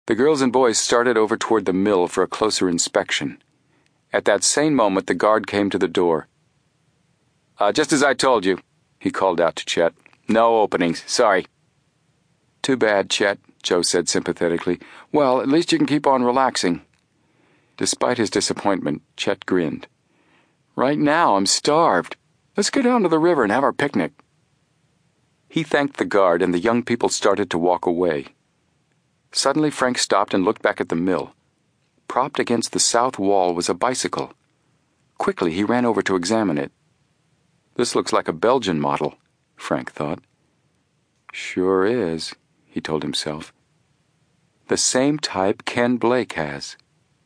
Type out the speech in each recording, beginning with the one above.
The girls and boys started over toward the mill for a closer inspection. At that same moment, the guard came to the door. Just as I told you, he called out to Chet. No openings, sorry. Too bad, Chet, Joe said sympathetically. Well, at least you can keep on relaxing. Despite his disappointment, Chet grinned. Right now, I'm starved. Let's go down to the river and have our picnic. He thanked the guard, and the young people started to walk away. Suddenly, Frank stopped and looked back at the mill. Propped against the south wall was a bicycle. Quickly, he ran over to examine it. This looks like a Belgian model, Frank thought. Sure is, he told himself. The same type Ken Blake has.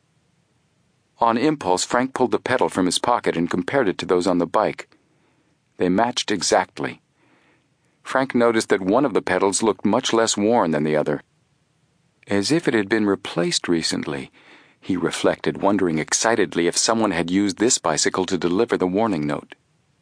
On impulse, Frank pulled the pedal from his pocket and compared it to those on the bike. They matched exactly. Frank noticed that one of the pedals looked much less worn than the other. As if it had been replaced recently, he reflected, wondering excitedly if someone had used this bicycle to deliver the warning note.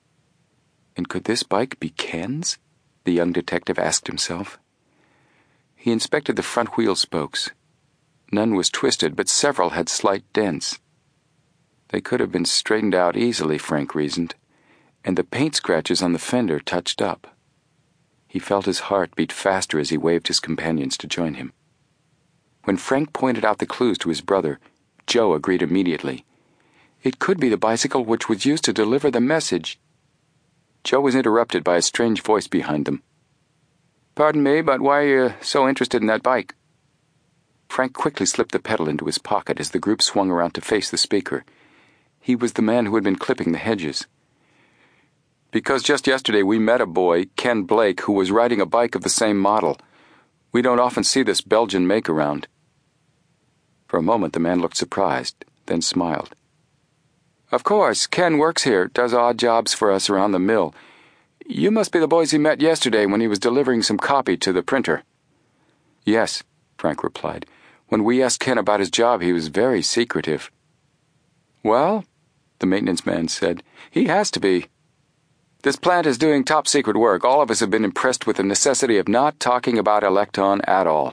And could this bike be Ken's? The young detective asked himself. He inspected the front wheel spokes. None was twisted, but several had slight dents. They could have been straightened out easily, Frank reasoned, and the paint scratches on the fender touched up. He felt his heart beat faster as he waved his companions to join him. When Frank pointed out the clues to his brother, Joe agreed immediately. It could be the bicycle which was used to deliver the message. Joe was interrupted by a strange voice behind them. Pardon me, but why are you so interested in that bike? Frank quickly slipped the pedal into his pocket as the group swung around to face the speaker. He was the man who had been clipping the hedges. Because just yesterday we met a boy, Ken Blake, who was riding a bike of the same model. We don't often see this Belgian make around. For a moment the man looked surprised, then smiled. Of course, Ken works here, does odd jobs for us around the mill. You must be the boys he met yesterday when he was delivering some copy to the printer. Yes, Frank replied. When we asked Ken about his job, he was very secretive. Well, the maintenance man said, he has to be. This plant is doing top-secret work. All of us have been impressed with the necessity of not talking about Electon at all.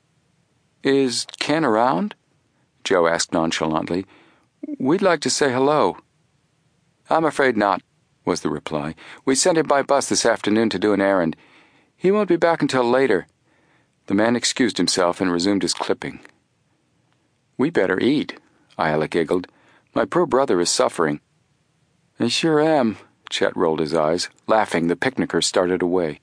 Is Ken around? Joe asked nonchalantly. We'd like to say hello. I'm afraid not, was the reply. We sent him by bus this afternoon to do an errand. He won't be back until later. The man excused himself and resumed his clipping. We better eat, Ayala giggled. My poor brother is suffering. I sure am. Chet rolled his eyes. Laughing, the picnickers started away.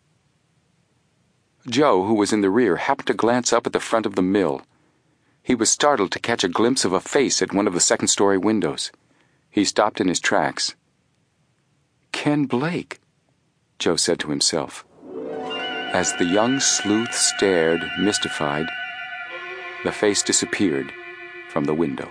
Joe, who was in the rear, happened to glance up at the front of the mill. He was startled to catch a glimpse of a face at one of the second-story windows. He stopped in his tracks. Ken Blake, Joe said to himself. As the young sleuth stared, mystified, the face disappeared from the window.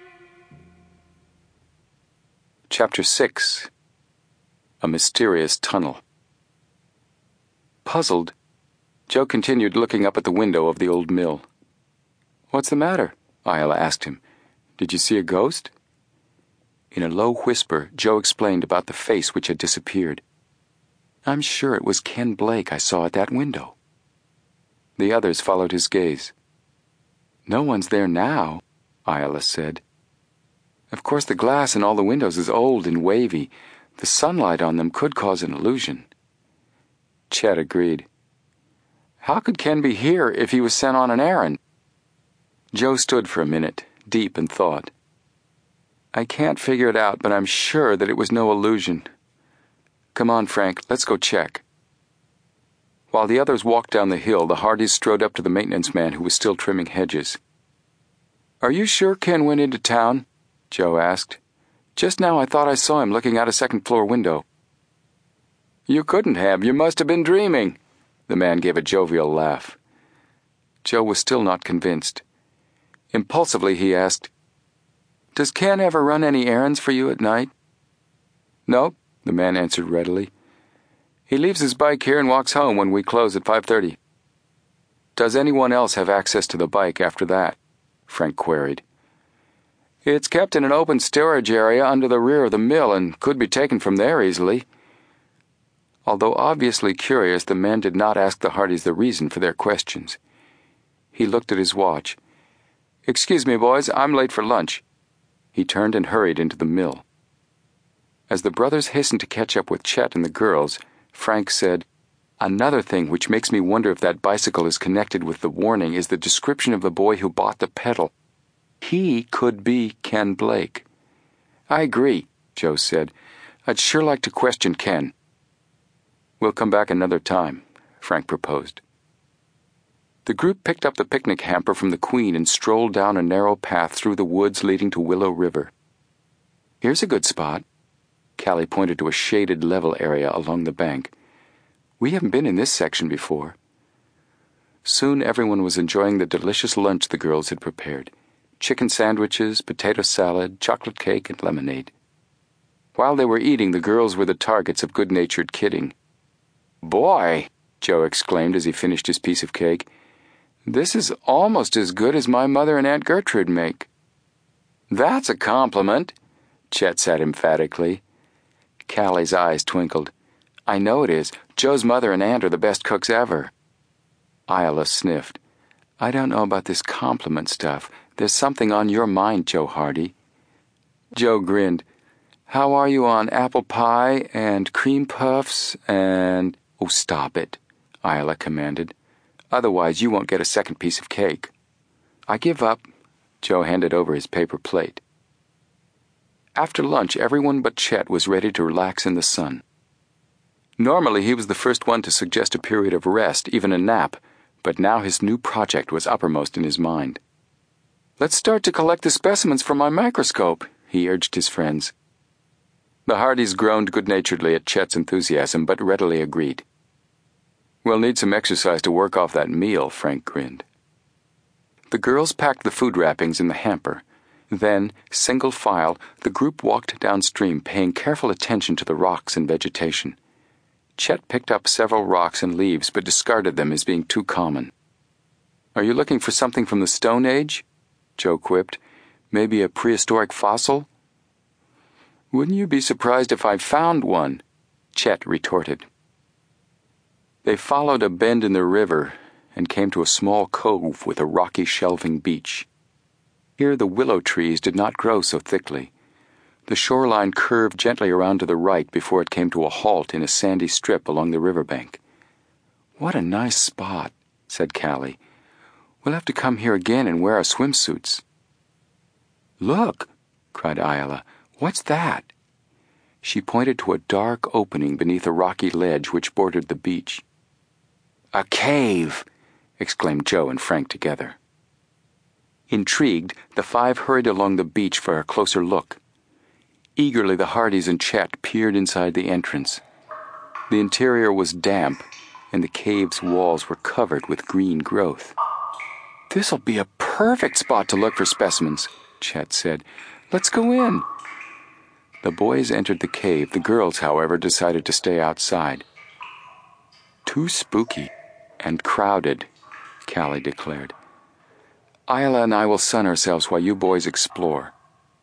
Chapter 6. A Mysterious Tunnel. Puzzled, Joe continued looking up at the window of the old mill. What's the matter? Ayala asked him. Did you see a ghost? In a low whisper, Joe explained about the face which had disappeared. I'm sure it was Ken Blake I saw at that window. The others followed his gaze. No one's there now, Ayala said. Of course the glass in all the windows is old and wavy. The sunlight on them could cause an illusion. Chet agreed. How could Ken be here if he was sent on an errand? Joe stood for a minute, deep in thought. I can't figure it out, but I'm sure that it was no illusion. Come on, Frank, let's go check. While the others walked down the hill, the Hardys strode up to the maintenance man who was still trimming hedges. Are you sure Ken went into town? Joe asked. Just now I thought I saw him looking out a second-floor window. You couldn't have. You must have been dreaming. The man gave a jovial laugh. Joe was still not convinced. Impulsively he asked, Does Ken ever run any errands for you at night? No, the man answered readily. He leaves his bike here and walks home when we close at 5:30. Does anyone else have access to the bike after that? Frank queried. It's kept in an open storage area under the rear of the mill and could be taken from there easily. Although obviously curious, the man did not ask the Hardys the reason for their questions. He looked at his watch. "Excuse me, boys, I'm late for lunch." He turned and hurried into the mill. As the brothers hastened to catch up with Chet and the girls, Frank said, "Another thing which makes me wonder if that bicycle is connected with the warning is the description of the boy who bought the pedal. He could be Ken Blake." "I agree," Joe said. "I'd sure like to question Ken." "We'll come back another time," Frank proposed. The group picked up the picnic hamper from the Queen and strolled down a narrow path through the woods leading to Willow River. "Here's a good spot." Callie pointed to a shaded level area along the bank. "We haven't been in this section before." Soon everyone was enjoying the delicious lunch the girls had prepared: chicken sandwiches, potato salad, chocolate cake, and lemonade. While they were eating, the girls were the targets of good-natured kidding. "Boy," Joe exclaimed as he finished his piece of cake, "this is almost as good as my mother and Aunt Gertrude make." "That's a compliment," Chet said emphatically. Callie's eyes twinkled. "I know it is. Joe's mother and aunt are the best cooks ever." Ayala sniffed. "I don't know about this compliment stuff. There's something on your mind, Joe Hardy." Joe grinned. "How are you on apple pie and cream puffs and—" "Oh, stop it," Ayala commanded. "Otherwise you won't get a second piece of cake." "I give up." Joe handed over his paper plate. After lunch, everyone but Chet was ready to relax in the sun. Normally, he was the first one to suggest a period of rest, even a nap, but now his new project was uppermost in his mind. "Let's start to collect the specimens from my microscope," he urged his friends. The Hardys groaned good-naturedly at Chet's enthusiasm, but readily agreed. "We'll need some exercise to work off that meal," Frank grinned. The girls packed the food wrappings in the hamper. Then, single file, the group walked downstream, paying careful attention to the rocks and vegetation. Chet picked up several rocks and leaves, but discarded them as being too common. "Are you looking for something from the Stone Age?" Joe quipped. "Maybe a prehistoric fossil?" "Wouldn't you be surprised if I found one?" Chet retorted. They followed a bend in the river and came to a small cove with a rocky shelving beach. Here the willow trees did not grow so thickly. The shoreline curved gently around to the right before it came to a halt in a sandy strip along the riverbank. "What a nice spot," said Callie. "We'll have to come here again and wear our swimsuits." "Look," cried Ayala. "What's that?" She pointed to a dark opening beneath a rocky ledge which bordered the beach. "A cave!" exclaimed Joe and Frank together. Intrigued, the five hurried along the beach for a closer look. Eagerly the Hardys and Chet peered inside the entrance. The interior was damp, and the cave's walls were covered with green growth. "This'll be a perfect spot to look for specimens," Chet said. "Let's go in." The boys entered the cave. The girls, however, decided to stay outside. "Too spooky and crowded," Callie declared. "Ayala and I will sun ourselves while you boys explore."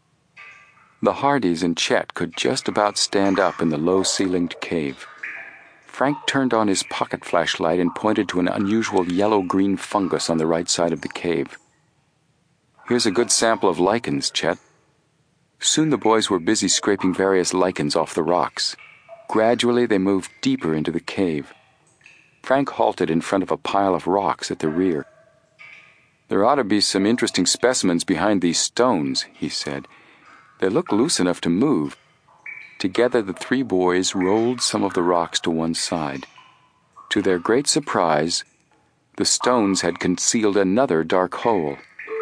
The Hardys and Chet could just about stand up in the low-ceilinged cave. Frank turned on his pocket flashlight and pointed to an unusual yellow-green fungus on the right side of the cave. "Here's a good sample of lichens, Chet." Soon the boys were busy scraping various lichens off the rocks. Gradually they moved deeper into the cave. Frank halted in front of a pile of rocks at the rear. "There ought to be some interesting specimens behind these stones," he said. "They look loose enough to move." Together the three boys rolled some of the rocks to one side. To their great surprise, the stones had concealed another dark hole.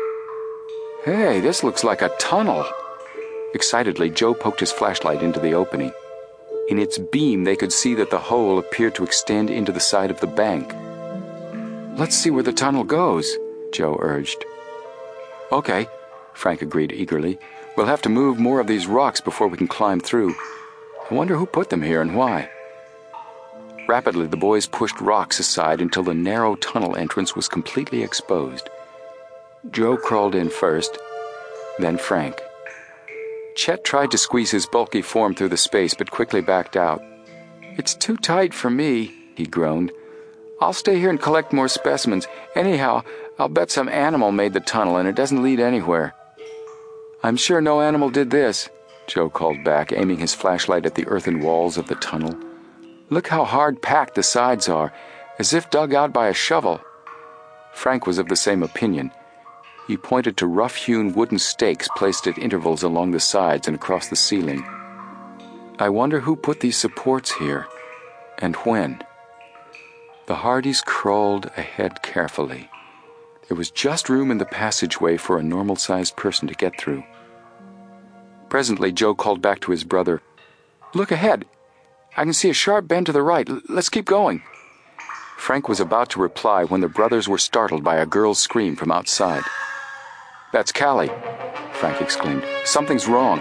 "Hey, this looks like a tunnel!" Excitedly, Joe poked his flashlight into the opening. In its beam, they could see that the hole appeared to extend into the side of the bank. "Let's see where the tunnel goes," Joe urged. "Okay," Frank agreed eagerly. "We'll have to move more of these rocks before we can climb through. I wonder who put them here and why." Rapidly, the boys pushed rocks aside until the narrow tunnel entrance was completely exposed. Joe crawled in first, then Frank. Chet tried to squeeze his bulky form through the space, but quickly backed out. "It's too tight for me," he groaned. "I'll stay here and collect more specimens. Anyhow, I'll bet some animal made the tunnel and it doesn't lead anywhere. I'm sure no animal did this, Joe called back, aiming his flashlight at the earthen walls of the tunnel. Look how hard-packed the sides are, as if dug out by a shovel. Frank was of the same opinion. He pointed to rough-hewn wooden stakes placed at intervals along the sides and across the ceiling. I wonder who put these supports here, and when. The Hardys crawled ahead carefully. There was just room in the passageway for a normal-sized person to get through. Presently, Joe called back to his brother. Look ahead. I can see a sharp bend to the right. Let's keep going. Frank was about to reply when the brothers were startled by a girl's scream from outside. That's Callie, Frank exclaimed. Something's wrong.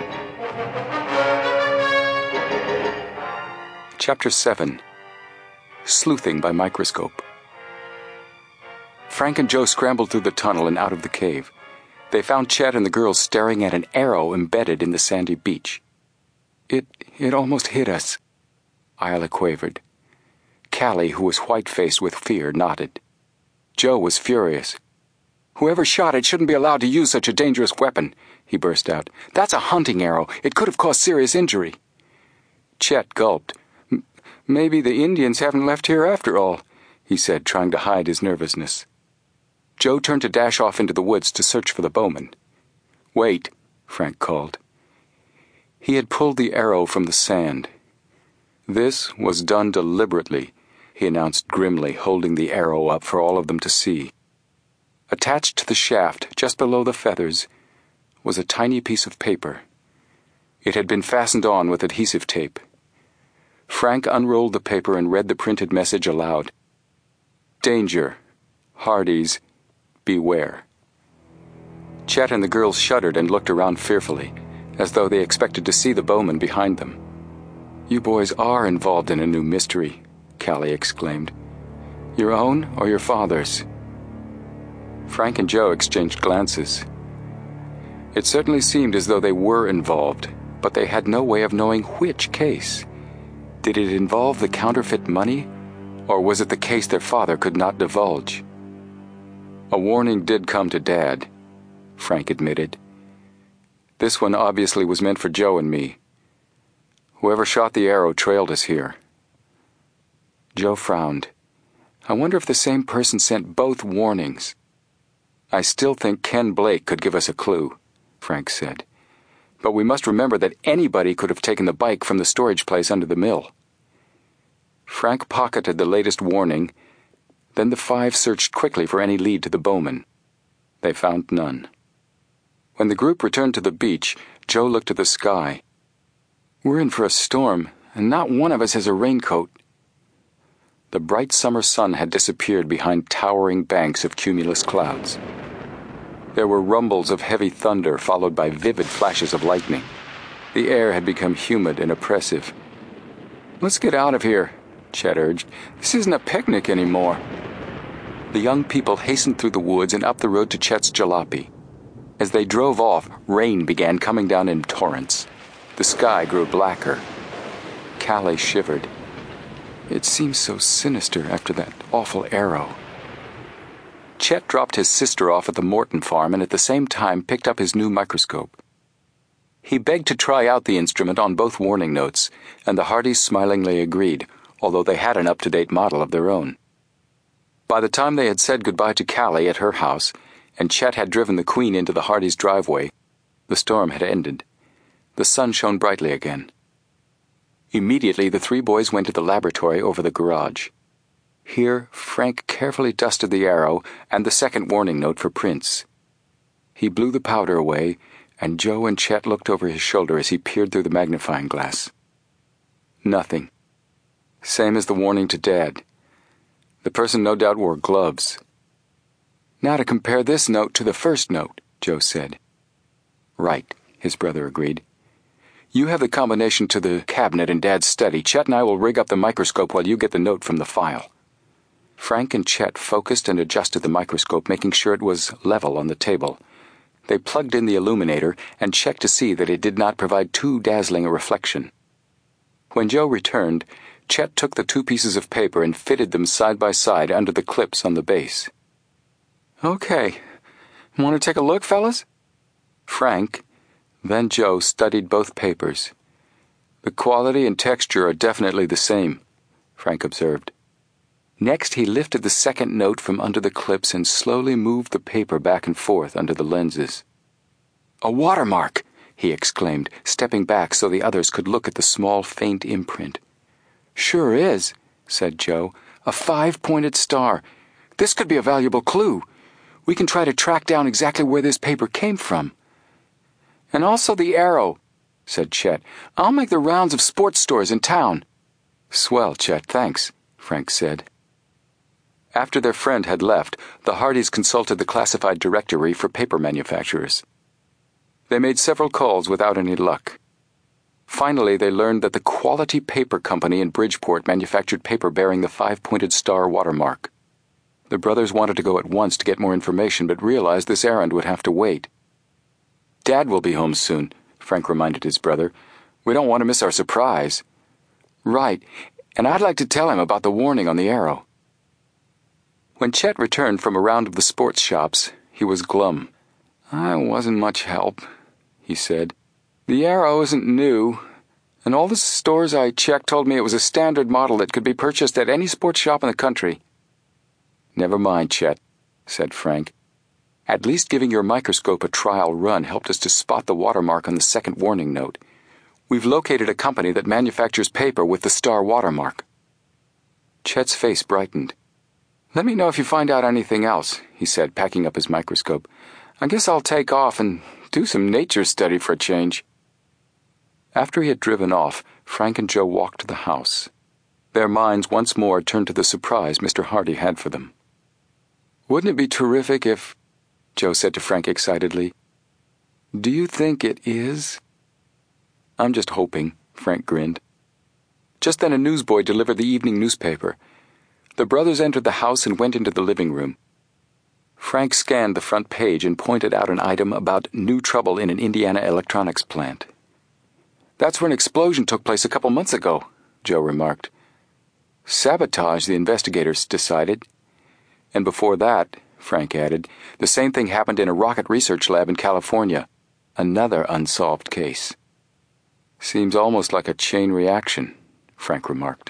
Chapter 7. Sleuthing by Microscope. Frank and Joe scrambled through the tunnel and out of the cave. They found Chet and the girls staring at an arrow embedded in the sandy beach. It almost hit us, Isla quavered. Callie, who was white-faced with fear, nodded. Joe was furious. Whoever shot it shouldn't be allowed to use such a dangerous weapon, he burst out. That's a hunting arrow. It could have caused serious injury. Chet gulped. Maybe the Indians haven't left here after all, he said, trying to hide his nervousness. Joe turned to dash off into the woods to search for the bowman. Wait, Frank called. He had pulled the arrow from the sand. This was done deliberately, he announced grimly, holding the arrow up for all of them to see. Attached to the shaft, just below the feathers, was a tiny piece of paper. It had been fastened on with adhesive tape. Frank unrolled the paper and read the printed message aloud. Danger. Hardys. Beware. Chet and the girls shuddered and looked around fearfully, as though they expected to see the bowman behind them. You boys are involved in a new mystery, Callie exclaimed. Your own or your father's? Frank and Joe exchanged glances. It certainly seemed as though they were involved, but they had no way of knowing which case. Did it involve the counterfeit money, or was it the case their father could not divulge? A warning did come to Dad, Frank admitted. This one obviously was meant for Joe and me. Whoever shot the arrow trailed us here. Joe frowned. I wonder if the same person sent both warnings. I still think Ken Blake could give us a clue, Frank said. But we must remember that anybody could have taken the bike from the storage place under the mill. Frank pocketed the latest warning. Then the five searched quickly for any lead to the bowman. They found none. When the group returned to the beach, Joe looked at the sky. We're in for a storm, and not one of us has a raincoat. The bright summer sun had disappeared behind towering banks of cumulus clouds. There were rumbles of heavy thunder followed by vivid flashes of lightning. The air had become humid and oppressive. Let's get out of here, Chet urged. This isn't a picnic anymore. The young people hastened through the woods and up the road to Chet's jalopy. As they drove off, rain began coming down in torrents. The sky grew blacker. Callie shivered. It seems so sinister after that awful arrow. Chet dropped his sister off at the Morton farm and at the same time picked up his new microscope. He begged to try out the instrument on both warning notes, and the Hardys smilingly agreed, although they had an up-to-date model of their own. By the time they had said goodbye to Callie at her house, and Chet had driven the Queen into the Hardys' driveway, the storm had ended. The sun shone brightly again. Immediately, the three boys went to the laboratory over the garage. Here, Frank carefully dusted the arrow and the second warning note for prints. He blew the powder away, and Joe and Chet looked over his shoulder as he peered through the magnifying glass. Nothing. Same as the warning to Dad. The person no doubt wore gloves. Now to compare this note to the first note, Joe said. Right, his brother agreed. You have the combination to the cabinet in Dad's study. Chet and I will rig up the microscope while you get the note from the file. Frank and Chet focused and adjusted the microscope, making sure it was level on the table. They plugged in the illuminator and checked to see that it did not provide too dazzling a reflection. When Joe returned, Chet took the two pieces of paper and fitted them side by side under the clips on the base. Okay. Want to take a look, fellas? Frank, then Joe studied both papers. The quality and texture are definitely the same, Frank observed. Next, he lifted the second note from under the clips and slowly moved the paper back and forth under the lenses. A watermark! He exclaimed, stepping back so the others could look at the small, faint imprint. Sure is, said Joe. A 5-pointed star. This could be a valuable clue. We can try to track down exactly where this paper came from. And also the arrow, said Chet. I'll make the rounds of sports stores in town. Swell, Chet, thanks, Frank said. After their friend had left, the Hardys consulted the classified directory for paper manufacturers. They made several calls without any luck. Finally, they learned that the Quality Paper Company in Bridgeport manufactured paper bearing the 5-pointed star watermark. The brothers wanted to go at once to get more information, but realized this errand would have to wait. Dad will be home soon, Frank reminded his brother. We don't want to miss our surprise. Right, and I'd like to tell him about the warning on the arrow. When Chet returned from a round of the sports shops, he was glum. I wasn't much help, he said. The arrow isn't new, and all the stores I checked told me it was a standard model that could be purchased at any sports shop in the country. Never mind, Chet, said Frank. At least giving your microscope a trial run helped us to spot the watermark on the second warning note. We've located a company that manufactures paper with the star watermark. Chet's face brightened. Let me know if you find out anything else, he said, packing up his microscope. I guess I'll take off and do some nature study for a change. After he had driven off, Frank and Joe walked to the house. Their minds once more turned to the surprise Mr. Hardy had for them. Wouldn't it be terrific if... Joe said to Frank excitedly. Do you think it is? I'm just hoping, Frank grinned. Just then a newsboy delivered the evening newspaper. The brothers entered the house and went into the living room. Frank scanned the front page and pointed out an item about new trouble in an Indiana electronics plant. That's where an explosion took place a couple months ago, Joe remarked. Sabotage, the investigators decided. And before that, Frank added, the same thing happened in a rocket research lab in California. Another unsolved case. Seems almost like a chain reaction, Frank remarked.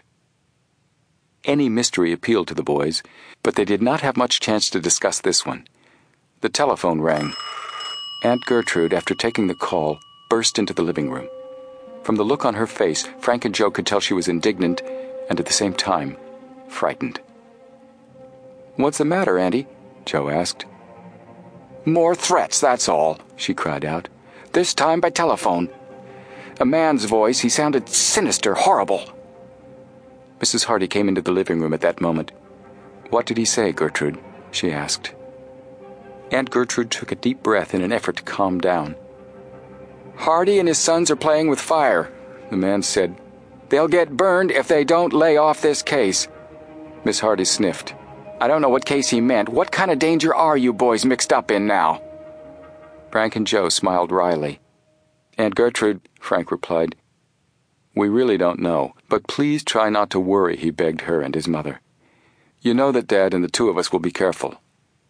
Any mystery appealed to the boys, but they did not have much chance to discuss this one. The telephone rang. Aunt Gertrude, after taking the call, burst into the living room. From the look on her face, Frank and Joe could tell she was indignant and at the same time, frightened. What's the matter, Auntie? Joe asked. More threats, that's all, she cried out. This time by telephone. A man's voice, he sounded sinister, horrible. Mrs. Hardy came into the living room at that moment. What did he say, Gertrude? She asked. Aunt Gertrude took a deep breath in an effort to calm down. Hardy and his sons are playing with fire, the man said. They'll get burned if they don't lay off this case. Miss Hardy sniffed. I don't know what case he meant. What kind of danger are you boys mixed up in now? Frank and Joe smiled wryly. Aunt Gertrude, Frank replied. We really don't know, but please try not to worry, he begged her and his mother. You know that Dad and the two of us will be careful.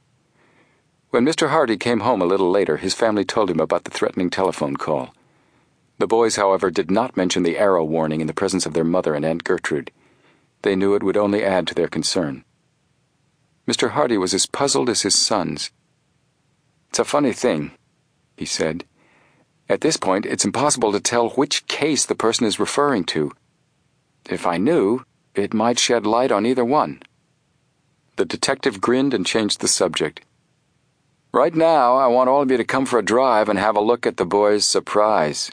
When Mr. Hardy came home a little later, his family told him about the threatening telephone call. The boys, however, did not mention the arrow warning in the presence of their mother and Aunt Gertrude. They knew it would only add to their concern. Mr. Hardy was as puzzled as his sons. It's a funny thing, he said. At this point, it's impossible to tell which case the person is referring to. If I knew, it might shed light on either one. The detective grinned and changed the subject. Right now, I want all of you to come for a drive and have a look at the boys' surprise.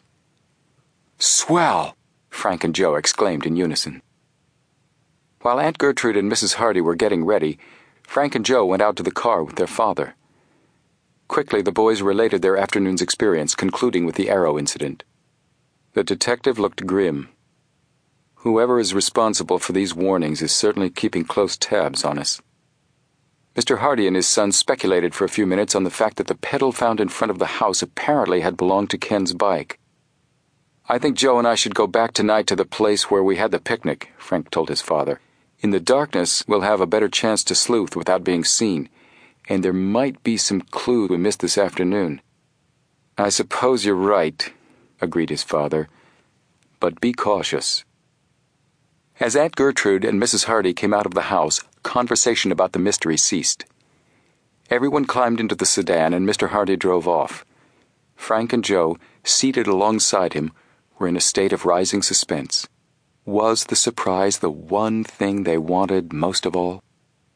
Swell! Frank and Joe exclaimed in unison. While Aunt Gertrude and Mrs. Hardy were getting ready, Frank and Joe went out to the car with their father. Quickly, the boys related their afternoon's experience, concluding with the arrow incident. The detective looked grim. Whoever is responsible for these warnings is certainly keeping close tabs on us. Mr. Hardy and his son speculated for a few minutes on the fact that the pedal found in front of the house apparently had belonged to Ken's bike. I think Joe and I should go back tonight to the place where we had the picnic, Frank told his father. In the darkness, we'll have a better chance to sleuth without being seen, and there might be some clue we missed this afternoon." "I suppose you're right," agreed his father, "but be cautious." As Aunt Gertrude and Mrs. Hardy came out of the house, conversation about the mystery ceased. Everyone climbed into the sedan and Mr. Hardy drove off. Frank and Joe, seated alongside him, were in a state of rising suspense. Was the surprise the one thing they wanted most of all?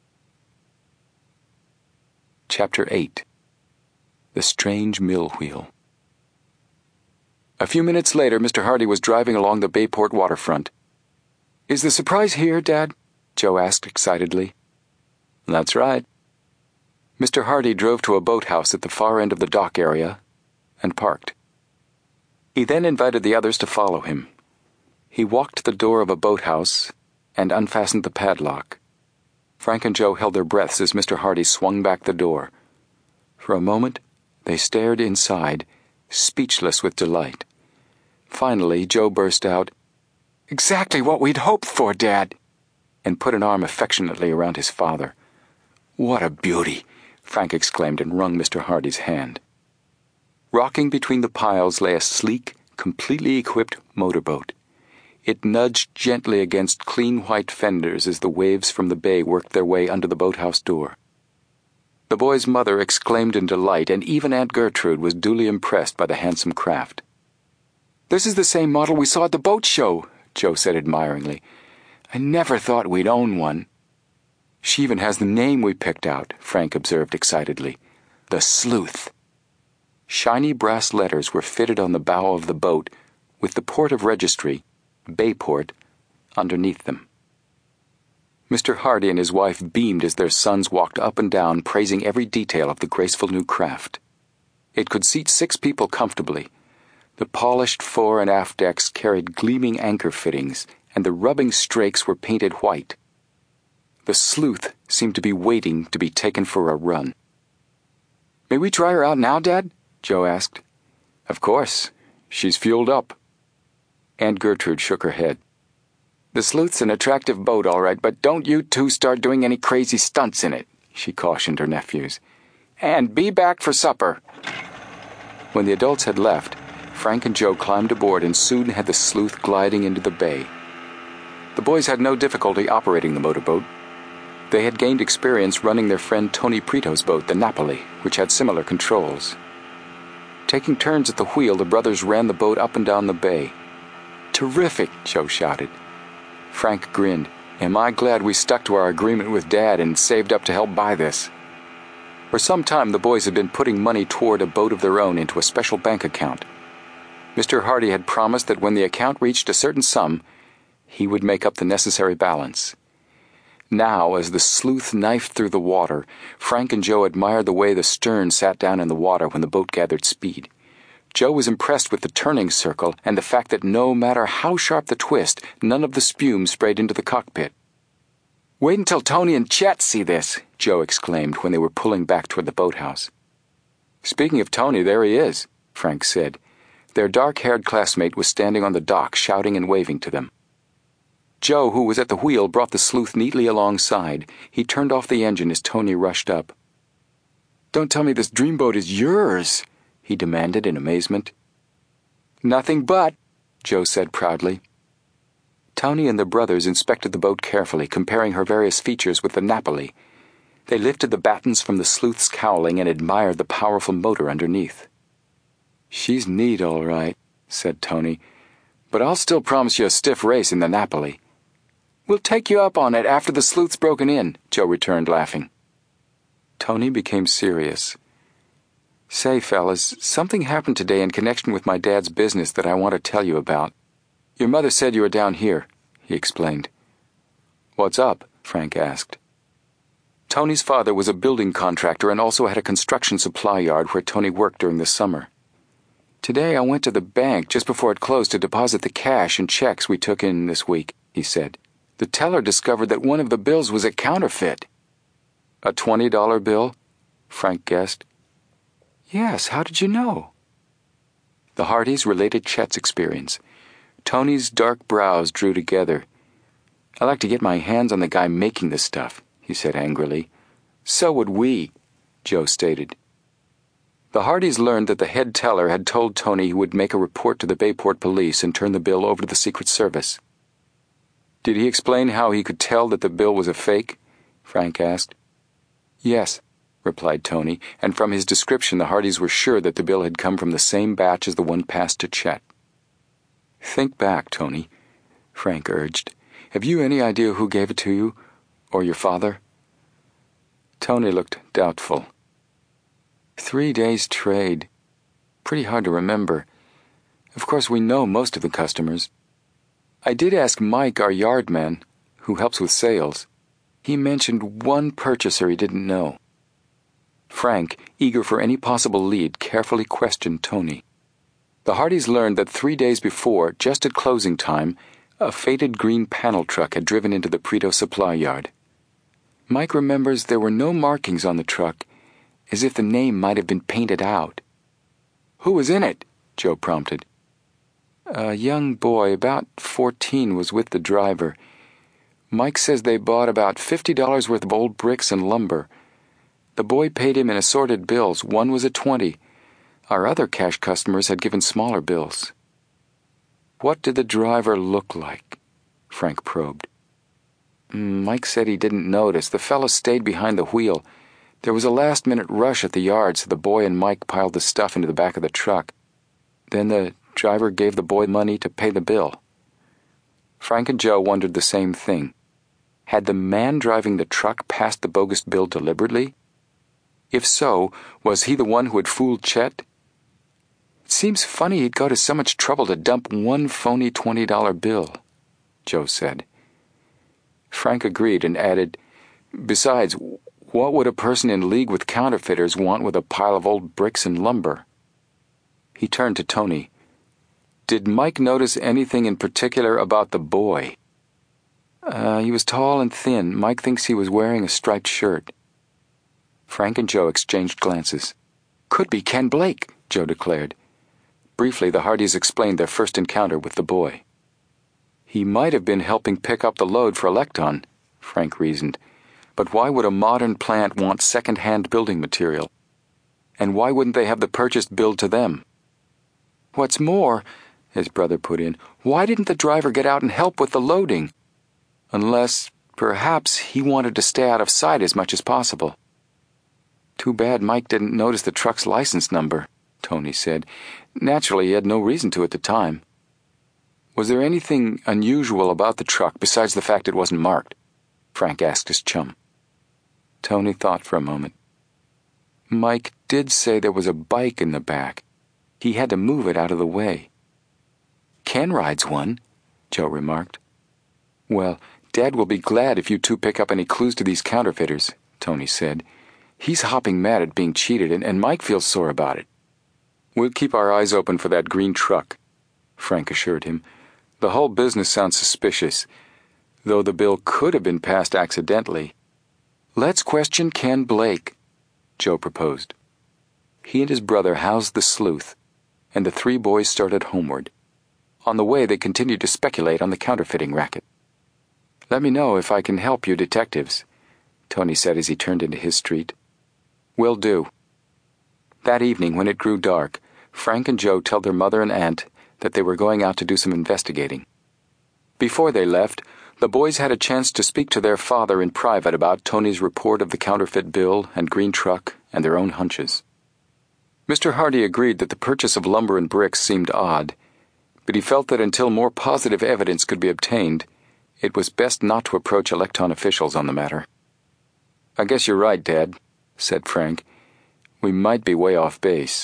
Chapter 8. The Strange Mill Wheel. A few minutes later, Mr. Hardy was driving along the Bayport waterfront. "Is the surprise here, Dad?" Joe asked excitedly. "That's right." Mr. Hardy drove to a boathouse at the far end of the dock area and parked. He then invited the others to follow him. He walked to the door of a boathouse and unfastened the padlock. Frank and Joe held their breaths as Mr. Hardy swung back the door. For a moment, they stared inside, speechless with delight. Finally, Joe burst out, "Exactly what we'd hoped for, Dad," and put an arm affectionately around his father. "What a beauty!" Frank exclaimed and wrung Mr. Hardy's hand. Rocking between the piles lay a sleek, completely equipped motorboat. It nudged gently against clean white fenders as the waves from the bay worked their way under the boathouse door. The boy's mother exclaimed in delight, and even Aunt Gertrude was duly impressed by the handsome craft. "This is the same model we saw at the boat show," Joe said admiringly. "I never thought we'd own one." "She even has the name we picked out," Frank observed excitedly. "The Sleuth." Shiny brass letters were fitted on the bow of the boat, with the port of registry, Bayport, underneath them. Mr. Hardy and his wife beamed as their sons walked up and down, praising every detail of the graceful new craft. It could seat 6 people comfortably. The polished fore and aft decks carried gleaming anchor fittings, and the rubbing strakes were painted white. The Sleuth seemed to be waiting to be taken for a run. "May we try her out now, Dad?" Joe asked. "Of course. She's fueled up." Aunt Gertrude shook her head. "The Sleuth's an attractive boat, all right, but don't you two start doing any crazy stunts in it," she cautioned her nephews. "And be back for supper." When the adults had left, Frank and Joe climbed aboard and soon had the Sleuth gliding into the bay. The boys had no difficulty operating the motorboat. They had gained experience running their friend Tony Prito's boat, the Napoli, which had similar controls. Taking turns at the wheel, the brothers ran the boat up and down the bay. "Terrific!" Joe shouted. Frank grinned. "Am I glad we stuck to our agreement with Dad and saved up to help buy this." For some time, the boys had been putting money toward a boat of their own into a special bank account. Mr. Hardy had promised that when the account reached a certain sum, he would make up the necessary balance. Now, as the Sleuth knifed through the water, Frank and Joe admired the way the stern sat down in the water when the boat gathered speed. Joe was impressed with the turning circle and the fact that no matter how sharp the twist, none of the spume sprayed into the cockpit. "Wait until Tony and Chet see this," Joe exclaimed when they were pulling back toward the boathouse. "Speaking of Tony, there he is," Frank said. Their dark-haired classmate was standing on the dock, shouting and waving to them. Joe, who was at the wheel, brought the Sleuth neatly alongside. He turned off the engine as Tony rushed up. "Don't tell me this dreamboat is yours," he demanded in amazement. "Nothing but," Joe said proudly. Tony and the brothers inspected the boat carefully, comparing her various features with the Napoli. They lifted the battens from the Sleuth's cowling and admired the powerful motor underneath. "She's neat, all right," said Tony, "but I'll still promise you a stiff race in the Napoli." "We'll take you up on it after the Sleuth's broken in," Joe returned, laughing. Tony became serious. "Say, fellas, something happened today in connection with my dad's business that I want to tell you about. Your mother said you were down here," he explained. "What's up?" Frank asked. Tony's father was a building contractor and also had a construction supply yard where Tony worked during the summer. "Today I went to the bank just before it closed to deposit the cash and checks we took in this week," he said. "The teller discovered that one of the bills was a counterfeit." "A $20 bill?" Frank guessed. "Yes, how did you know?" The Hardys related Chet's experience. Tony's dark brows drew together. "I'd like to get my hands on the guy making this stuff," he said angrily. "So would we." Joe stated. The Hardys learned that the head teller had told Tony he would make a report to the Bayport police and turn the bill over to the Secret Service. Did he explain how he could tell that the bill was a fake? Frank asked. Yes, replied Tony, and from his description the Hardys were sure that the bill had come from the same batch as the one passed to Chet. Think back, Tony, Frank urged. Have you any idea who gave it to you? Or your father? Tony looked doubtful. 3 days trade. Pretty hard to remember. Of course, we know most of the customers. I did ask Mike, our yard man, who helps with sales. He mentioned one purchaser he didn't know. Frank, eager for any possible lead, carefully questioned Tony. The Hardys learned that 3 days before, just at closing time, a faded green panel truck had driven into the Preto supply yard. Mike remembers there were no markings on the truck, as if the name might have been painted out. Who was in it? Joe prompted. A young boy, about 14, was with the driver. Mike says they bought about $50 worth of old bricks and lumber. The boy paid him in assorted bills. One was a 20. Our other cash customers had given smaller bills. What did the driver look like? Frank probed. Mike said he didn't notice. The fellow stayed behind the wheel. There was a last-minute rush at the yard, so the boy and Mike piled the stuff into the back of the truck. Then the driver gave the boy money to pay the bill. Frank and Joe wondered the same thing. Had the man driving the truck passed the bogus bill deliberately? If so, was he the one who had fooled Chet? It seems funny he'd go to so much trouble to dump one phony $20 bill, Joe said. Frank agreed and added, Besides, what would a person in league with counterfeiters want with a pile of old bricks and lumber? He turned to Tony. Did Mike notice anything in particular about the boy? He was tall and thin. Mike thinks he was wearing a striped shirt. Frank and Joe exchanged glances. Could be Ken Blake, Joe declared. Briefly, the Hardys explained their first encounter with the boy. He might have been helping pick up the load for Electon, Frank reasoned. But why would a modern plant want second-hand building material? And why wouldn't they have the purchase billed to them? What's more, his brother put in, why didn't the driver get out and help with the loading? Unless, perhaps, he wanted to stay out of sight as much as possible. Too bad Mike didn't notice the truck's license number, Tony said. Naturally, he had no reason to at the time. Was there anything unusual about the truck besides the fact it wasn't marked? Frank asked his chum. Tony thought for a moment. Mike did say there was a bike in the back. He had to move it out of the way. Ken rides one, Joe remarked. Well, Dad will be glad if you two pick up any clues to these counterfeiters, Tony said. He's hopping mad at being cheated, and Mike feels sore about it. We'll keep our eyes open for that green truck, Frank assured him. The whole business sounds suspicious, though the bill could have been passed accidentally. Let's question Ken Blake, Joe proposed. He and his brother housed the sleuth, and the three boys started homeward. On the way, they continued to speculate on the counterfeiting racket. Let me know if I can help you detectives, Tony said as he turned into his street. Will do. That evening, when it grew dark, Frank and Joe told their mother and aunt that they were going out to do some investigating. Before they left, the boys had a chance to speak to their father in private about Tony's report of the counterfeit bill and green truck and their own hunches. Mr. Hardy agreed that the purchase of lumber and bricks seemed odd, but he felt that until more positive evidence could be obtained, it was best not to approach Electon officials on the matter. I guess you're right, Dad, said Frank. We might be way off base.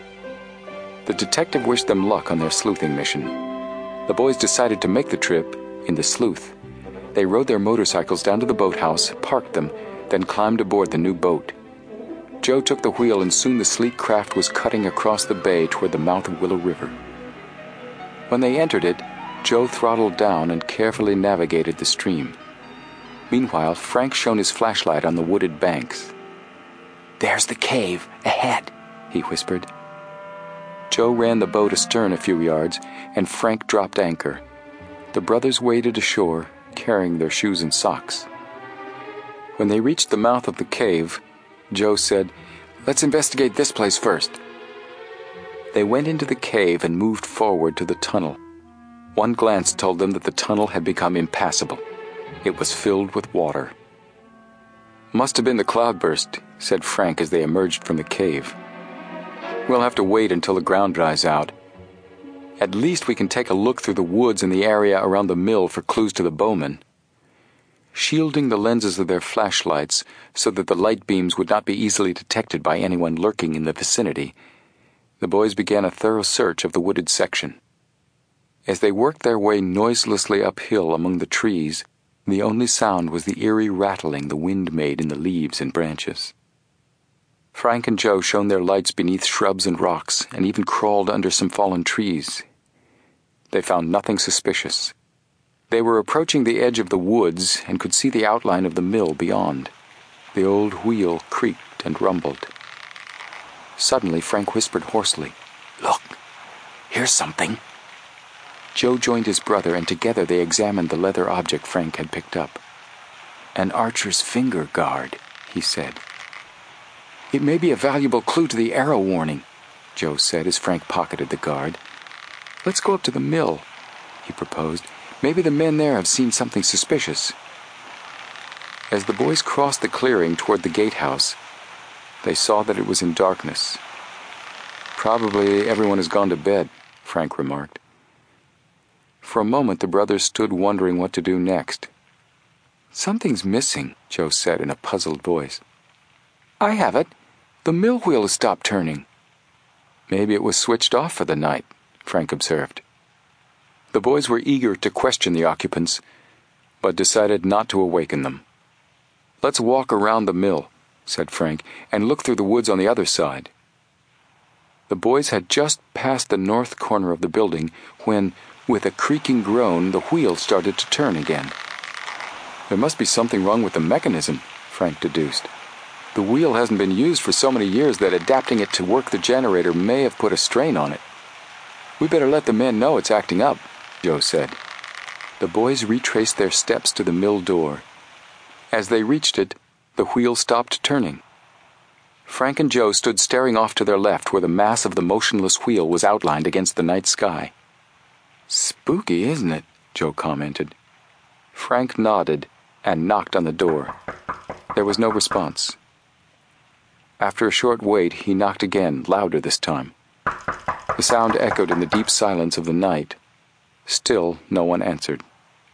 The detective wished them luck on their sleuthing mission. The boys decided to make the trip in the Sleuth. They rode their motorcycles down to the boathouse, parked them, then climbed aboard the new boat. Joe took the wheel, and soon the sleek craft was cutting across the bay toward the mouth of Willow River. When they entered it, Joe throttled down and carefully navigated the stream. Meanwhile, Frank shone his flashlight on the wooded banks. "There's the cave, ahead," he whispered. Joe ran the boat astern a few yards, and Frank dropped anchor. The brothers waded ashore, carrying their shoes and socks. When they reached the mouth of the cave, Joe said, Let's investigate this place first." They went into the cave and moved forward to the tunnel. One glance told them that the tunnel had become impassable. It was filled with water. "Must have been the cloudburst," said Frank as they emerged from the cave. "We'll have to wait until the ground dries out. At least we can take a look through the woods and the area around the mill for clues to the bowmen." Shielding the lenses of their flashlights so that the light beams would not be easily detected by anyone lurking in the vicinity, the boys began a thorough search of the wooded section. As they worked their way noiselessly uphill among the trees, the only sound was the eerie rattling the wind made in the leaves and branches. Frank and Joe shone their lights beneath shrubs and rocks and even crawled under some fallen trees. They found nothing suspicious. They were approaching the edge of the woods and could see the outline of the mill beyond. The old wheel creaked and rumbled. Suddenly, Frank whispered hoarsely, "Look, here's something." Joe joined his brother, and together they examined the leather object Frank had picked up. "An archer's finger guard," he said. "It may be a valuable clue to the arrow warning," Joe said as Frank pocketed the guard. "Let's go up to the mill," he proposed. "Maybe the men there have seen something suspicious." As the boys crossed the clearing toward the gatehouse, they saw that it was in darkness. "Probably everyone has gone to bed," Frank remarked. For a moment the brothers stood wondering what to do next. "Something's missing," Joe said in a puzzled voice. "I have it. The mill wheel has stopped turning." "Maybe it was switched off for the night," Frank observed. The boys were eager to question the occupants, but decided not to awaken them. "Let's walk around the mill," said Frank, "and look through the woods on the other side." The boys had just passed the north corner of the building when, with a creaking groan, the wheel started to turn again. "There must be something wrong with the mechanism," Frank deduced. "The wheel hasn't been used for so many years that adapting it to work the generator may have put a strain on it. We better let the men know it's acting up," Joe said. The boys retraced their steps to the mill door. As they reached it, the wheel stopped turning. Frank and Joe stood staring off to their left where the mass of the motionless wheel was outlined against the night sky. "Spooky, isn't it?" Joe commented. Frank nodded and knocked on the door. There was no response. After a short wait, he knocked again, louder this time. The sound echoed in the deep silence of the night. Still, no one answered.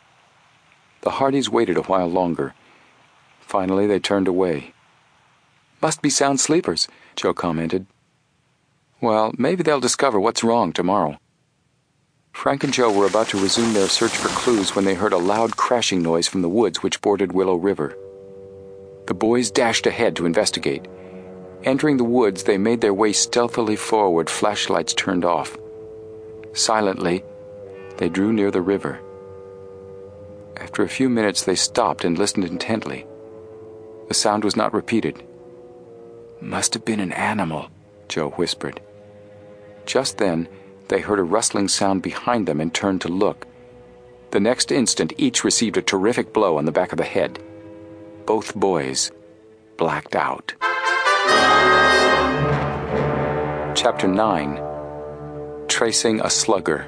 The Hardys waited a while longer. Finally, they turned away. "Must be sound sleepers," Joe commented. "Well, maybe they'll discover what's wrong tomorrow." Frank and Joe were about to resume their search for clues when they heard a loud crashing noise from the woods which bordered Willow River. The boys dashed ahead to investigate. Entering the woods, they made their way stealthily forward, flashlights turned off. Silently, they drew near the river. After a few minutes, they stopped and listened intently. The sound was not repeated. "Must have been an animal," Joe whispered. Just then, they heard a rustling sound behind them and turned to look. The next instant, each received a terrific blow on the back of the head. Both boys blacked out. Chapter 9. Tracing a Slugger.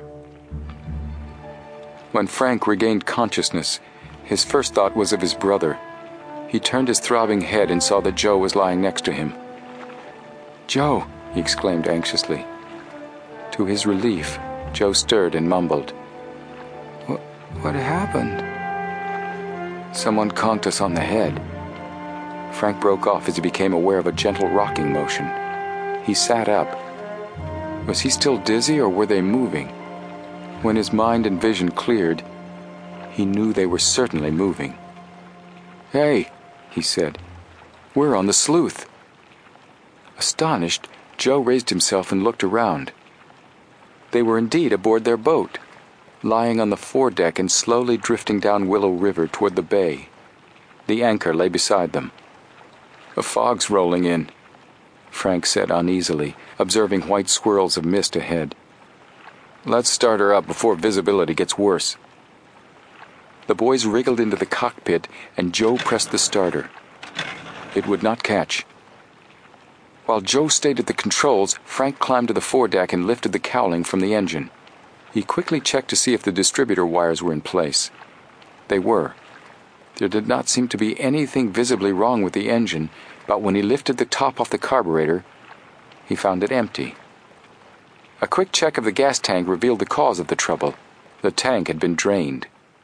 When Frank regained consciousness, his first thought was of his brother. He turned his throbbing head and saw that Joe was lying next to him. "Joe!" he exclaimed anxiously. To his relief, Joe stirred and mumbled, What happened?" "Someone conked us on the head." Frank broke off as he became aware of a gentle rocking motion. He sat up. Was he still dizzy or were they moving? When his mind and vision cleared, he knew they were certainly moving. "Hey," he said, "we're on the Sleuth." Astonished, Joe raised himself and looked around. They were indeed aboard their boat, lying on the foredeck and slowly drifting down Willow River toward the bay. The anchor lay beside them. "A fog's rolling in," Frank said uneasily, observing white swirls of mist ahead. "Let's start her up before visibility gets worse." The boys wriggled into the cockpit and Joe pressed the starter. It would not catch. While Joe stayed at the controls, Frank climbed to the foredeck and lifted the cowling from the engine. He quickly checked to see if the distributor wires were in place. They were. There did not seem to be anything visibly wrong with the engine, but when he lifted the top off the carburetor, he found it empty. A quick check of the gas tank revealed the cause of the trouble. The tank had been drained.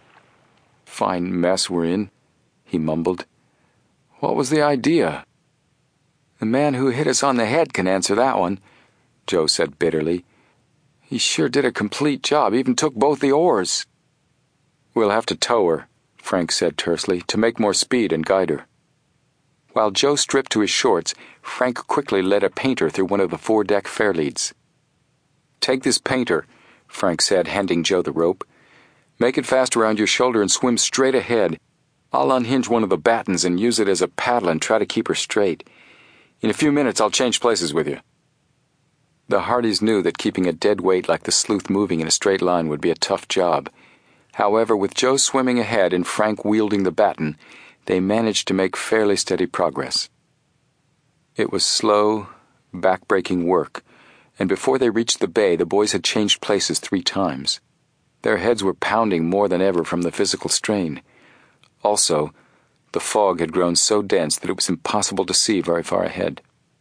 "Fine mess we're in," he mumbled. "What was the idea?" "The man who hit us on the head can answer that one," Joe said bitterly. "He sure did a complete job, even took both the oars." "We'll have to tow her," Frank said tersely, "to make more speed and guide her." While Joe stripped to his shorts, Frank quickly led a painter through one of the foredeck fairleads. "Take this painter," Frank said, handing Joe the rope. "Make it fast around your shoulder and swim straight ahead. I'll unhinge one of the battens and use it as a paddle and try to keep her straight. In a few minutes I'll change places with you." The Hardys knew that keeping a dead weight like the Sleuth moving in a straight line would be a tough job. However, with Joe swimming ahead and Frank wielding the batten, they managed to make fairly steady progress. It was slow, back-breaking work, and before they reached the bay, the boys had changed places 3 times. Their heads were pounding more than ever from the physical strain. Also, the fog had grown so dense that it was impossible to see very far ahead.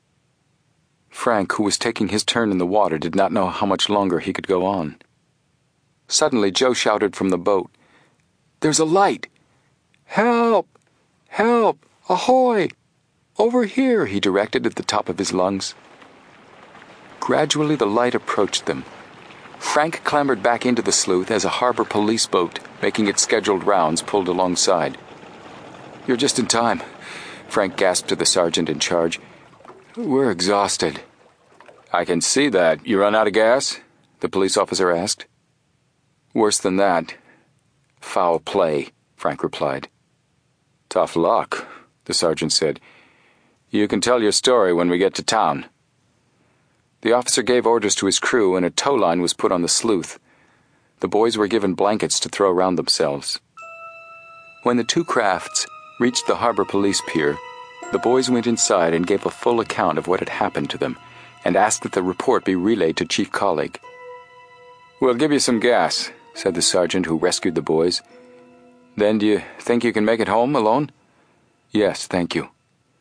Frank, who was taking his turn in the water, did not know how much longer he could go on. Suddenly, Joe shouted from the boat, "There's a light! Help! Help! Ahoy! Over here," he directed at the top of his lungs. Gradually, the light approached them. Frank clambered back into the Sleuth as a harbor police boat, making its scheduled rounds, pulled alongside. "You're just in time," Frank gasped to the sergeant in charge. "We're exhausted." "I can see that. You run out of gas?" the police officer asked. "Worse than that. Foul play," Frank replied. "Tough luck," the sergeant said. "You can tell your story when we get to town." The officer gave orders to his crew and a tow line was put on the Sleuth. The boys were given blankets to throw around themselves. When the 2 crafts reached the harbor police pier, the boys went inside and gave a full account of what had happened to them and asked that the report be relayed to Chief Colleague. "We'll give you some gas," said the sergeant who rescued the boys. "Then do you think you can make it home alone?" "Yes, thank you."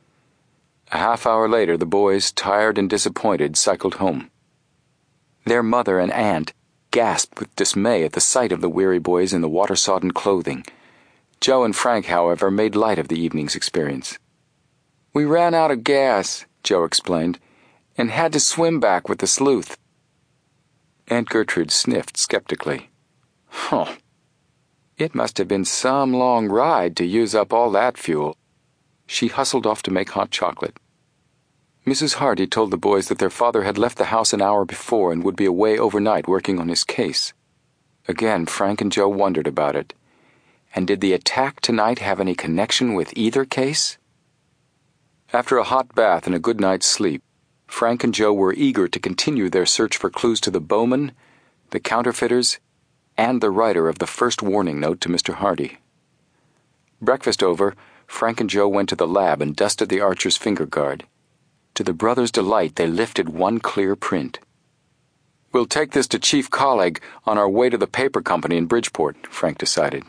A half-hour later, the boys, tired and disappointed, cycled home. Their mother and aunt gasped with dismay at the sight of the weary boys in the water-sodden clothing. Joe and Frank, however, made light of the evening's experience. "We ran out of gas," Joe explained, "and had to swim back with the Sleuth." Aunt Gertrude sniffed skeptically. "Huh. It must have been some long ride to use up all that fuel." She hustled off to make hot chocolate. Mrs. Hardy told the boys that their father had left the house an hour before and would be away overnight working on his case. Again, Frank and Joe wondered about it. And did the attack tonight have any connection with either case? After a hot bath and a good night's sleep, Frank and Joe were eager to continue their search for clues to the bowman, the counterfeiters, and the writer of the first warning note to Mr. Hardy. Breakfast over, Frank and Joe went to the lab and dusted the Archer's finger guard. To the brothers' delight, they lifted one clear print. "We'll take this to Chief Colleague on our way to the paper company in Bridgeport," Frank decided.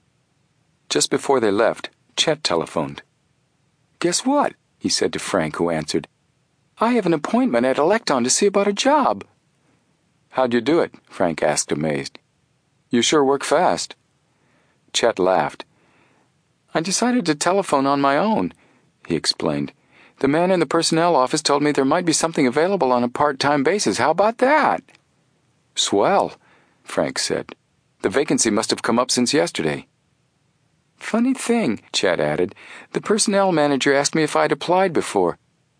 Just before they left, Chet telephoned. "Guess what?" he said to Frank, who answered. "I have an appointment at Electon to see about a job." "How'd you do it?" Frank asked, amazed. "You sure work fast." Chet laughed. "I decided to telephone on my own," he explained. "The man in the personnel office told me there might be something available on a part-time basis. How about that?" "Swell," Frank said. "The vacancy must have come up since yesterday." "Funny thing," Chet added, "the personnel manager asked me if I'd applied before.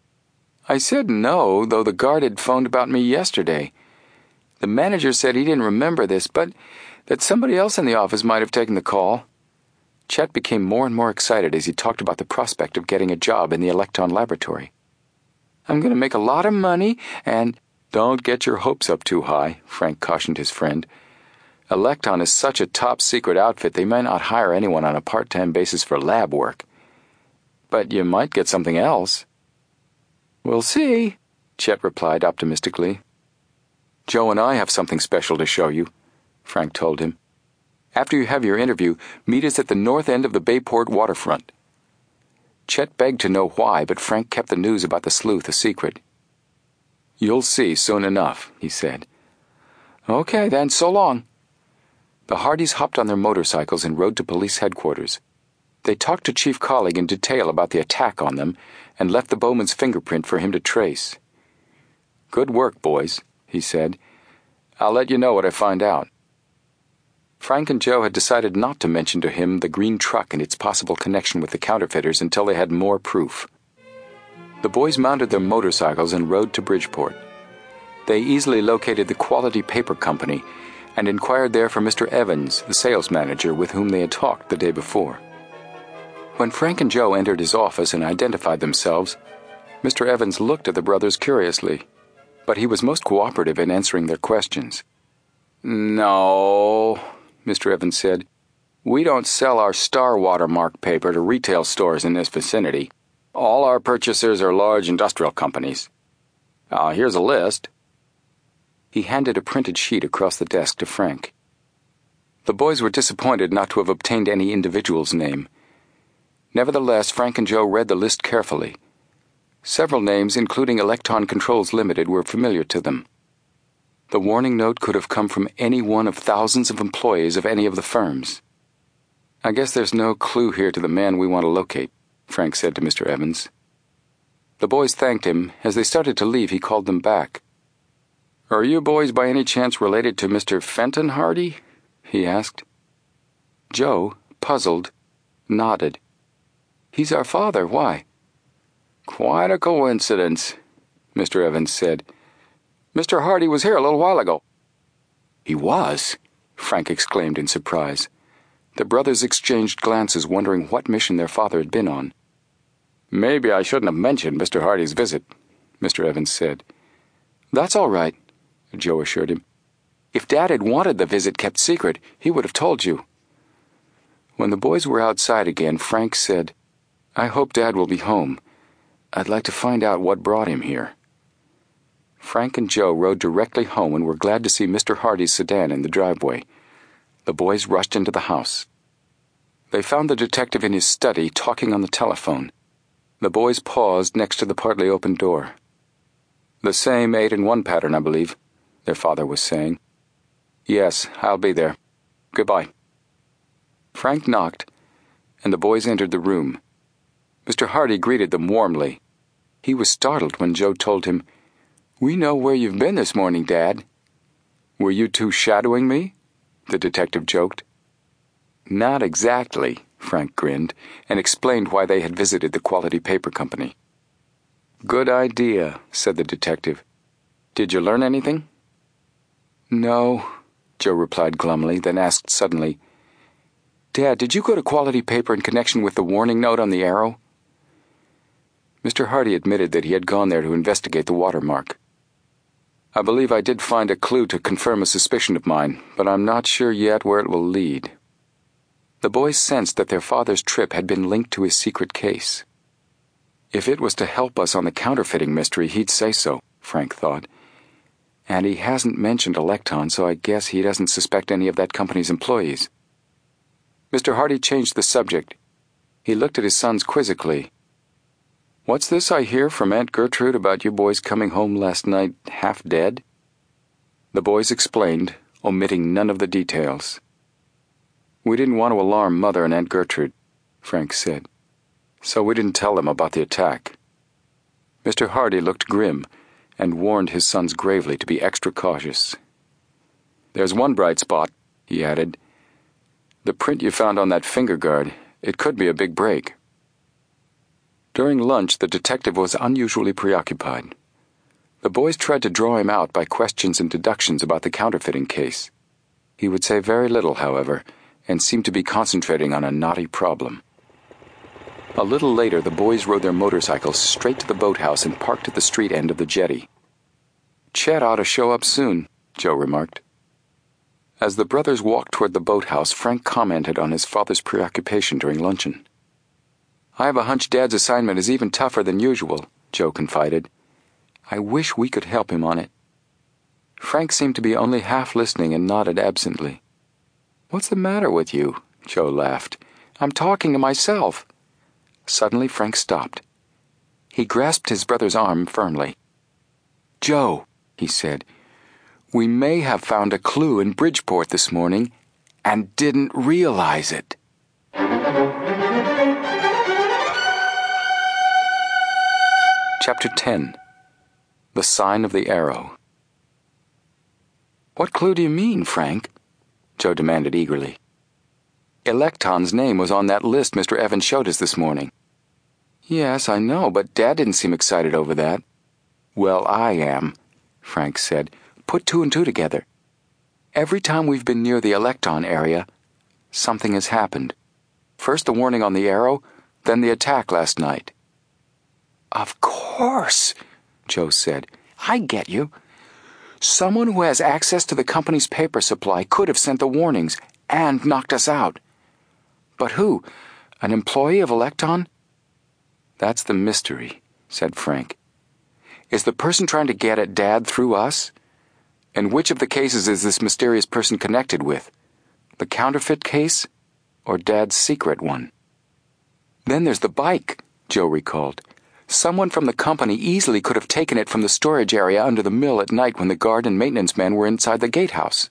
I said no, though the guard had phoned about me yesterday. The manager said he didn't remember this, but that somebody else in the office might have taken the call." Chet became more and more excited as he talked about the prospect of getting a job in the Electon laboratory. "I'm going to make a lot of money, and—" "Don't get your hopes up too high," Frank cautioned his friend. "Electon is such a top-secret outfit they may not hire anyone on a part-time basis for lab work. But you might get something else." "We'll see," Chet replied optimistically. "Joe and I have something special to show you," Frank told him. "After you have your interview, meet us at the north end of the Bayport waterfront." Chet begged to know why, but Frank kept the news about the sleuth a secret. "You'll see soon enough," he said. "Okay, then, so long." The Hardys hopped on their motorcycles and rode to police headquarters. They talked to Chief Collig in detail about the attack on them and left the Bowman's fingerprint for him to trace. "Good work, boys," he said. "I'll let you know what I find out." Frank and Joe had decided not to mention to him the green truck and its possible connection with the counterfeiters until they had more proof. The boys mounted their motorcycles and rode to Bridgeport. They easily located the Quality Paper Company and inquired there for Mr. Evans, the sales manager with whom they had talked the day before. When Frank and Joe entered his office and identified themselves, Mr. Evans looked at the brothers curiously, but he was most cooperative in answering their questions. "No," Mr. Evans said. "We don't sell our Star Watermark paper to retail stores in this vicinity. All our purchasers are large industrial companies. Here's a list." He handed a printed sheet across the desk to Frank. The boys were disappointed not to have obtained any individual's name. Nevertheless, Frank and Joe read the list carefully. Several names, including Electron Controls Limited, were familiar to them. The warning note could have come from any one of thousands of employees of any of the firms. "I guess there's no clue here to the man we want to locate," Frank said to Mr. Evans. The boys thanked him. As they started to leave, he called them back. "Are you boys by any chance related to Mr. Fenton Hardy?" he asked. Joe, puzzled, nodded. "He's our father. Why?" "Quite a coincidence," Mr. Evans said. "Mr. Hardy was here a little while ago." "He was?" Frank exclaimed in surprise. The brothers exchanged glances, wondering what mission their father had been on. "Maybe I shouldn't have mentioned Mr. Hardy's visit," Mr. Evans said. "That's all right," Joe assured him. "If Dad had wanted the visit kept secret, he would have told you." When the boys were outside again, Frank said, "I hope Dad will be home. I'd like to find out what brought him here." Frank and Joe rode directly home and were glad to see Mr. Hardy's sedan in the driveway. The boys rushed into the house. They found the detective in his study talking on the telephone. The boys paused next to the partly open door. "The same 8-in-1 pattern, I believe," their father was saying. "Yes, I'll be there. Goodbye." Frank knocked, and the boys entered the room. Mr. Hardy greeted them warmly. He was startled when Joe told him, "We know where you've been this morning, Dad." "Were you two shadowing me?" the detective joked. "Not exactly," Frank grinned, and explained why they had visited the Quality Paper Company. "Good idea," said the detective. "Did you learn anything?" "No," Joe replied glumly, then asked suddenly, "Dad, did you go to Quality Paper in connection with the warning note on the arrow?" Mr. Hardy admitted that he had gone there to investigate the watermark. "I believe I did find a clue to confirm a suspicion of mine, but I'm not sure yet where it will lead." The boys sensed that their father's trip had been linked to his secret case. If it was to help us on the counterfeiting mystery, he'd say so, Frank thought. And he hasn't mentioned Electron, so I guess he doesn't suspect any of that company's employees. Mr. Hardy changed the subject. He looked at his sons quizzically. "What's this I hear from Aunt Gertrude about you boys coming home last night half dead?" The boys explained, omitting none of the details. "We didn't want to alarm Mother and Aunt Gertrude," Frank said, "so we didn't tell them about the attack." Mr. Hardy looked grim and warned his sons gravely to be extra cautious. "There's one bright spot," he added. "The print you found on that finger guard, it could be a big break." During lunch, the detective was unusually preoccupied. The boys tried to draw him out by questions and deductions about the counterfeiting case. He would say very little, however, and seemed to be concentrating on a knotty problem. A little later, the boys rode their motorcycles straight to the boathouse and parked at the street end of the jetty. "Chet ought to show up soon," Joe remarked. As the brothers walked toward the boathouse, Frank commented on his father's preoccupation during luncheon. "I have a hunch Dad's assignment is even tougher than usual," Joe confided. I wish we could help him on it." Frank seemed to be only half listening and nodded absently. "What's the matter with you?" Joe laughed. "I'm talking to myself." Suddenly Frank stopped. He grasped his brother's arm firmly. "Joe," he said, "we may have found a clue in Bridgeport this morning and didn't realize it." Chapter 10. The Sign of the Arrow. "What clue do you mean, Frank?" Joe demanded eagerly. "Electon's name was on that list Mr. Evans showed us this morning." "Yes, I know, but Dad didn't seem excited over that." "Well, I am," Frank said. "Put two and two together. Every time we've been near the Electon area, something has happened. First the warning on the arrow, then the attack last night." "Of course," Joe said. "I get you. Someone who has access to the company's paper supply could have sent the warnings and knocked us out. But who? An employee of Electon?" "That's the mystery," said Frank. "Is the person trying to get at Dad through us? And which of the cases is this mysterious person connected with? The counterfeit case or Dad's secret one?" "Then there's the bike," Joe recalled. "Someone from the company easily could have taken it from the storage area under the mill at night when the guard and maintenance men were inside the gatehouse."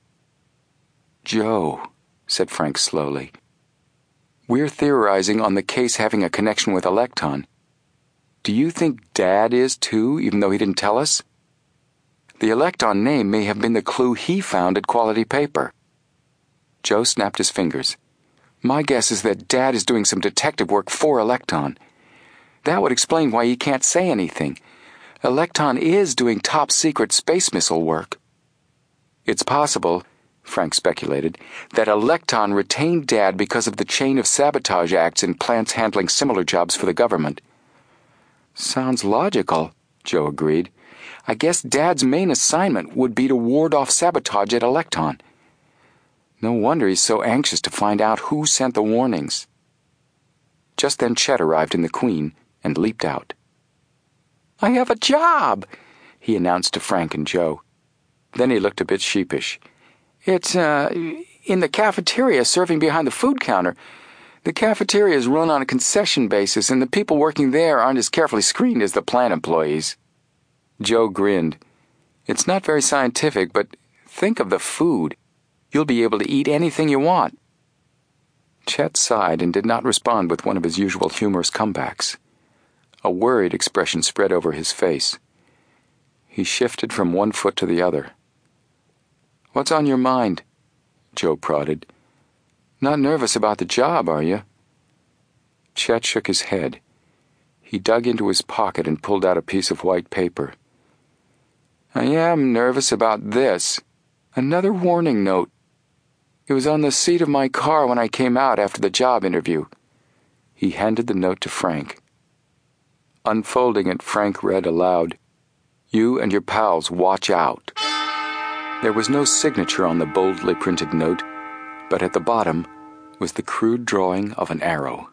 "Joe," said Frank slowly, "we're theorizing on the case having a connection with Electon. Do you think Dad is too, even though he didn't tell us? The Electon name may have been the clue he found at Quality Paper." Joe snapped his fingers. "My guess is that Dad is doing some detective work for Electon. That would explain why he can't say anything. Electon is doing top-secret space missile work." "It's possible," Frank speculated, "that Electon retained Dad because of the chain of sabotage acts in plants handling similar jobs for the government." "Sounds logical," Joe agreed. "I guess Dad's main assignment would be to ward off sabotage at Electon. No wonder he's so anxious to find out who sent the warnings." Just then Chet arrived in the Queen and leaped out. "I have a job," he announced to Frank and Joe. Then he looked a bit sheepish. "It's, in the cafeteria serving behind the food counter. The cafeteria is run on a concession basis, and the people working there aren't as carefully screened as the plant employees." Joe grinned. "It's not very scientific, but think of the food. You'll be able to eat anything you want." Chet sighed and did not respond with one of his usual humorous comebacks. A worried expression spread over his face. He shifted from one foot to the other. "What's on your mind?" Joe prodded. "Not nervous about the job, are you?" Chet shook his head. He dug into his pocket and pulled out a piece of white paper. "I am nervous about this. Another warning note. It was on the seat of my car when I came out after the job interview." He handed the note to Frank. Unfolding it, Frank read aloud, "You and your pals watch out." There was no signature on the boldly printed note, but at the bottom was the crude drawing of an arrow.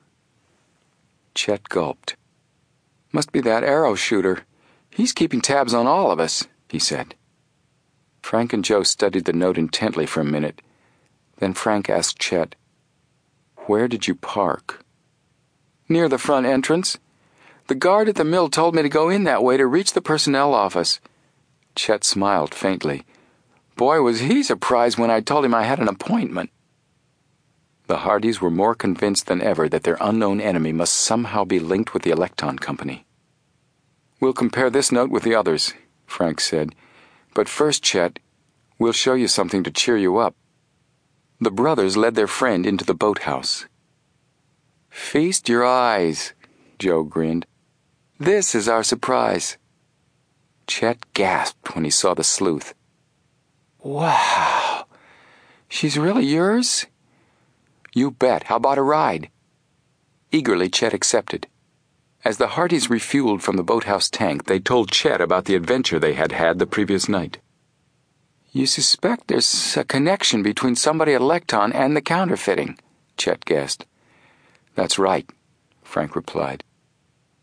Chet gulped. "Must be that arrow shooter. He's keeping tabs on all of us," he said. Frank and Joe studied the note intently for a minute. Then Frank asked Chet, "Where did you park?" "Near the front entrance. The guard at the mill told me to go in that way to reach the personnel office." Chet smiled faintly. Boy, was he surprised when I told him I had an appointment. The Hardys were more convinced than ever that their unknown enemy must somehow be linked with the Electon Company. "We'll compare this note with the others," Frank said. "But first, Chet, we'll show you something to cheer you up." The brothers led their friend into the boathouse. "Feast your eyes," Joe grinned. "This is our surprise." Chet gasped when he saw the sleuth. "Wow! She's really yours?" "You bet. How about a ride?" Eagerly, Chet accepted. As the Hardys refueled from the boathouse tank, they told Chet about the adventure they had had the previous night. "You suspect there's a connection between somebody at Electon and the counterfeiting," Chet guessed. "That's right," Frank replied.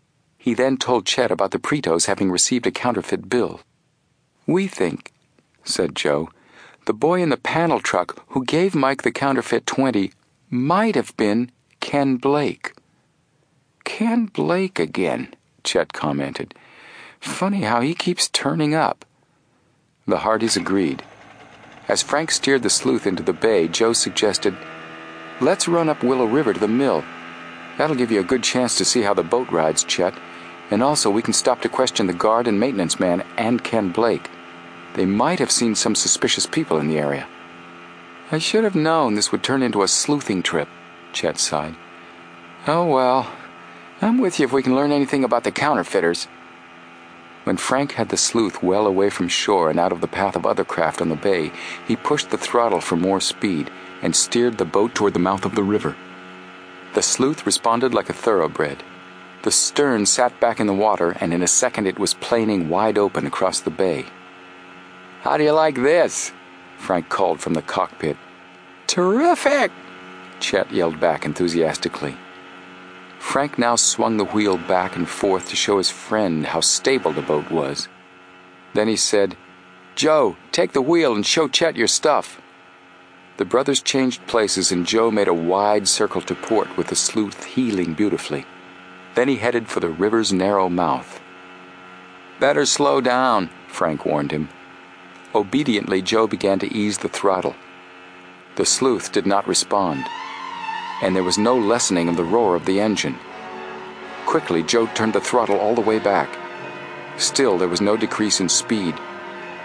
He then told Chet about the Pretos having received a counterfeit bill. "We think," said Joe, "the boy in the panel truck who gave Mike the counterfeit 20 might have been Ken Blake." "Ken Blake again," Chet commented. "Funny how he keeps turning up." The Hardys agreed. As Frank steered the sleuth into the bay, Joe suggested, "Let's run up Willow River to the mill. That'll give you a good chance to see how the boat rides, Chet, and also we can stop to question the guard and maintenance man and Ken Blake. They might have seen some suspicious people in the area." "I should have known this would turn into a sleuthing trip," Chet sighed. "Oh well, I'm with you if we can learn anything about the counterfeiters." When Frank had the sleuth well away from shore and out of the path of other craft on the bay, he pushed the throttle for more speed and steered the boat toward the mouth of the river. The sleuth responded like a thoroughbred. The stern sat back in the water, and in a second it was planing wide open across the bay. "How do you like this?" Frank called from the cockpit. "Terrific!" Chet yelled back enthusiastically. Frank now swung the wheel back and forth to show his friend how stable the boat was. Then he said, "Joe, take the wheel and show Chet your stuff." The brothers changed places and Joe made a wide circle to port with the sleuth heeling beautifully. Then he headed for the river's narrow mouth. "Better slow down," Frank warned him. Obediently, Joe began to ease the throttle. The sleuth did not respond, and there was no lessening of the roar of the engine. Quickly, Joe turned the throttle all the way back. Still, there was no decrease in speed.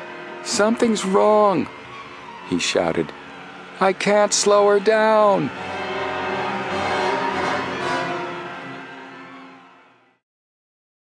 "Something's wrong," he shouted. "I can't slow her down."